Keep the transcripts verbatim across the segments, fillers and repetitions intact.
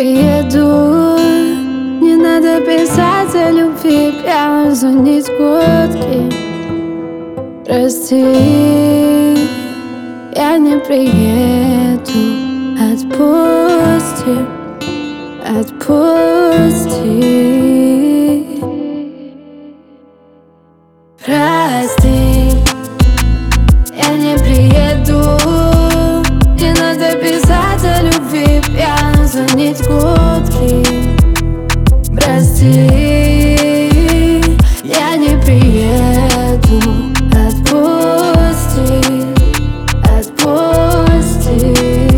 приеду. Не надо писать о любви, прямо звонить куртки. Прости, я не приеду. Отпусти, отпусти. Прости, я не приеду. Не надо писать о любви, пьяно звонить гудки. Прости, я не приеду. Отпусти, отпусти.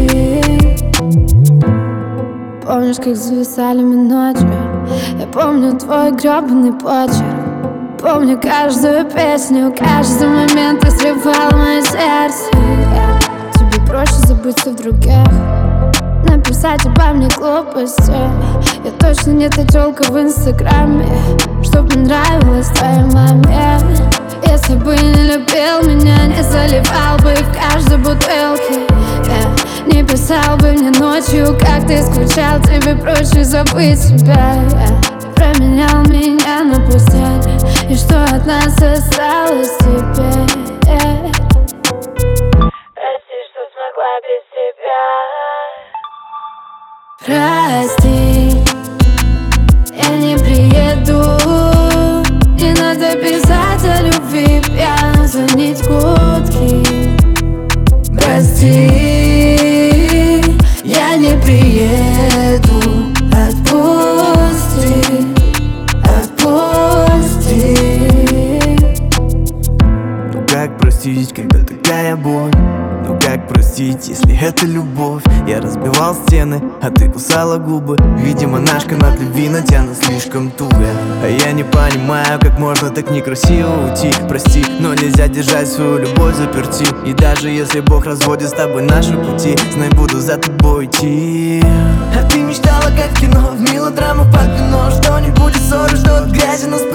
Помнишь, как зависали мы ночью? Я помню твой гребаный почерк. Помню каждую песню, каждый момент ты срывал мое сердце. Тебе проще забыться в других, написать обо мне глупости. Я точно не та тёлка в инстаграме, чтоб нравилась твоей маме. Если бы не любил меня, не заливал бы в каждой бутылке. yeah. Не писал бы мне ночью, как ты скучал. Тебе проще забыть себя. yeah. Променял меня на пустяк, и что от нас осталось теперь? yeah. Прости, что смогла без тебя. Прости, я не приеду. Не надо писать о любви, пьяно звонить гудки. Прости, я не приеду. Отпусти, отпусти. Ну как простить, когда такая боль? Ну как простить, если это любовь? Я разбивал стены, а ты кусала губы. Видимо, наш канат любви натянут слишком туго. А я не понимаю, как можно так некрасиво уйти. Прости, но нельзя держать свою любовь заперти. И даже если Бог разводит с тобой наши пути, знай, буду за тобой идти. А ты мечтала, как в кино, в мелодрамах под вино. Что не будет ссоры, что от грязи нас